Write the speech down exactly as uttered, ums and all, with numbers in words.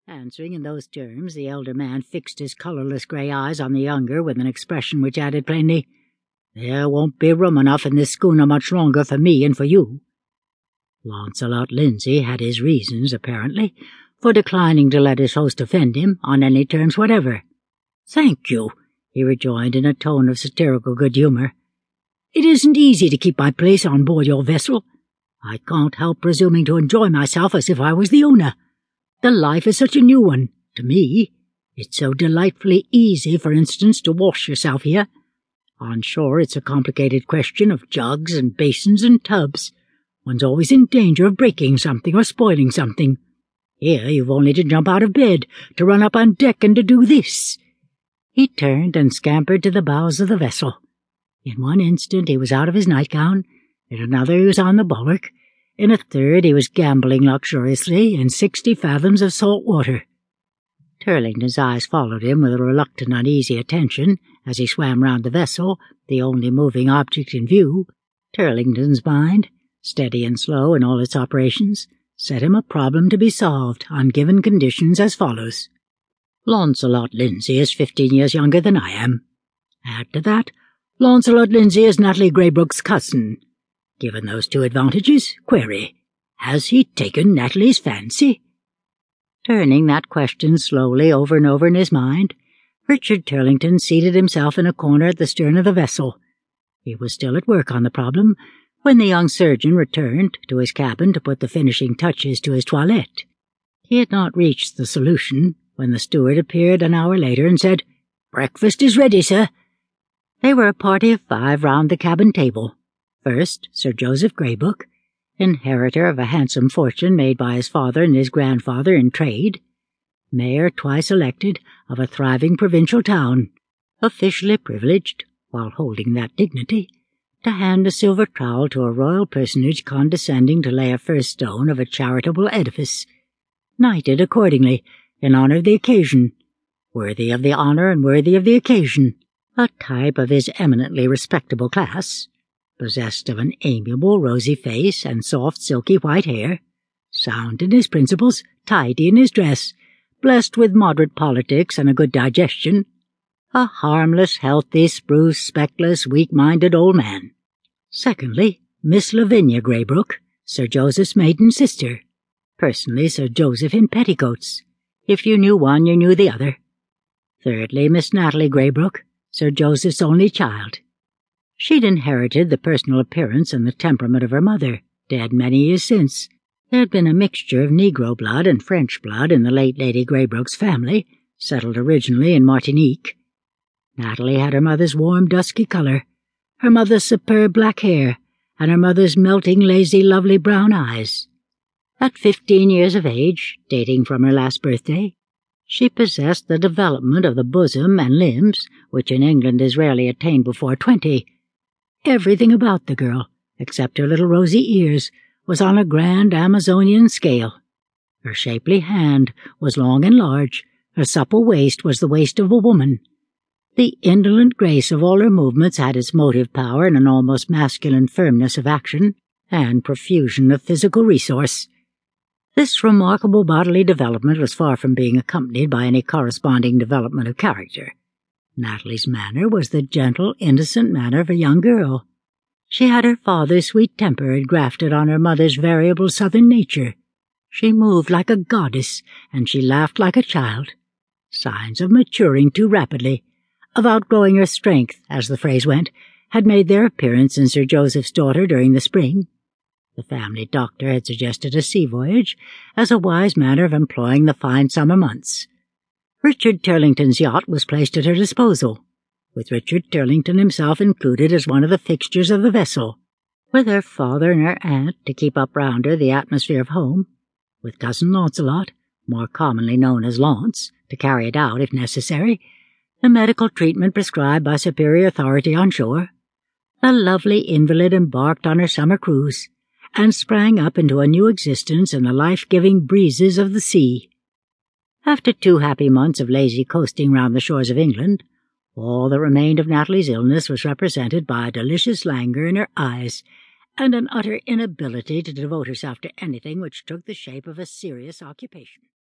Answering in those terms, the elder man fixed his colourless grey eyes on the younger with an expression which added plainly, "There won't be room enough in this schooner much longer for me and for you." Launcelot Lindsay had his reasons, apparently, for declining to let his host offend him on any terms whatever. "Thank you," he rejoined in a tone of satirical good humour. "It isn't easy to keep my place on board your vessel. I can't help presuming to enjoy myself as if I was the owner. The life is such a new one, to me. It's so delightfully easy, for instance, to wash yourself here. On shore it's a complicated question of jugs and basins and tubs. One's always in danger of breaking something or spoiling something. Here you've only to jump out of bed, to run up on deck and to do this." He turned and scampered to the bows of the vessel. In one instant he was out of his nightgown, in another he was on the bulwark, in a third he was gambolling luxuriously in sixty fathoms of salt water. Turlington's eyes followed him with a reluctant, uneasy attention as he swam round the vessel, the only moving object in view. Turlington's mind, steady and slow in all its operations, set him a problem to be solved on given conditions as follows. Launcelot Lindsay is fifteen years younger than I am. Add to that, Launcelot Lindsay is Natalie Greybrooke's cousin. Given those two advantages, query, has he taken Natalie's fancy? Turning that question slowly over and over in his mind, Richard Turlington seated himself in a corner at the stern of the vessel. He was still at work on the problem when the young surgeon returned to his cabin to put the finishing touches to his toilette. He had not reached the solution when the steward appeared an hour later and said, "Breakfast is ready, sir." They were a party of five round the cabin table. First, Sir Joseph Greybrooke, inheritor of a handsome fortune made by his father and his grandfather in trade, mayor twice elected of a thriving provincial town, officially privileged, while holding that dignity, to hand a silver trowel to a royal personage condescending to lay a first stone of a charitable edifice, knighted accordingly in honour of the occasion, worthy of the honour and worthy of the occasion, a type of his eminently respectable class, possessed of an amiable rosy face and soft silky white hair, sound in his principles, tidy in his dress, blessed with moderate politics and a good digestion, a harmless, healthy, spruce, speckless, weak-minded old man. Secondly, Miss Lavinia Greybrooke, Sir Joseph's maiden sister, personally Sir Joseph in petticoats. If you knew one, you knew the other. Thirdly, Miss Natalie Greybrooke, Sir Joseph's only child. She'd inherited the personal appearance and the temperament of her mother, dead many years since. There had been a mixture of Negro blood and French blood in the late Lady Greybrooke's family, settled originally in Martinique. Natalie had her mother's warm, dusky colour, her mother's superb black hair, and her mother's melting, lazy, lovely brown eyes. At fifteen years of age, dating from her last birthday, she possessed the development of the bosom and limbs, which in England is rarely attained before twenty. Everything about the girl, except her little rosy ears, was on a grand Amazonian scale. Her shapely hand was long and large, her supple waist was the waist of a woman. The indolent grace of all her movements had its motive power and an almost masculine firmness of action, and profusion of physical resource. This remarkable bodily development was far from being accompanied by any corresponding development of character. Natalie's manner was the gentle, innocent manner of a young girl. She had her father's sweet temper engrafted on her mother's variable southern nature. She moved like a goddess, and she laughed like a child. Signs of maturing too rapidly, of outgrowing her strength, as the phrase went, had made their appearance in Sir Joseph's daughter during the spring. The family doctor had suggested a sea voyage as a wise manner of employing the fine summer months. Richard Turlington's yacht was placed at her disposal, with Richard Turlington himself included as one of the fixtures of the vessel, with her father and her aunt to keep up round her the atmosphere of home, with cousin Launcelot, more commonly known as Launce, to carry it out if necessary, the medical treatment prescribed by superior authority on shore. The lovely invalid embarked on her summer cruise, and sprang up into a new existence in the life-giving breezes of the sea. After two happy months of lazy coasting round the shores of England, all that remained of Natalie's illness was represented by a delicious languor in her eyes, and an utter inability to devote herself to anything which took the shape of a serious occupation.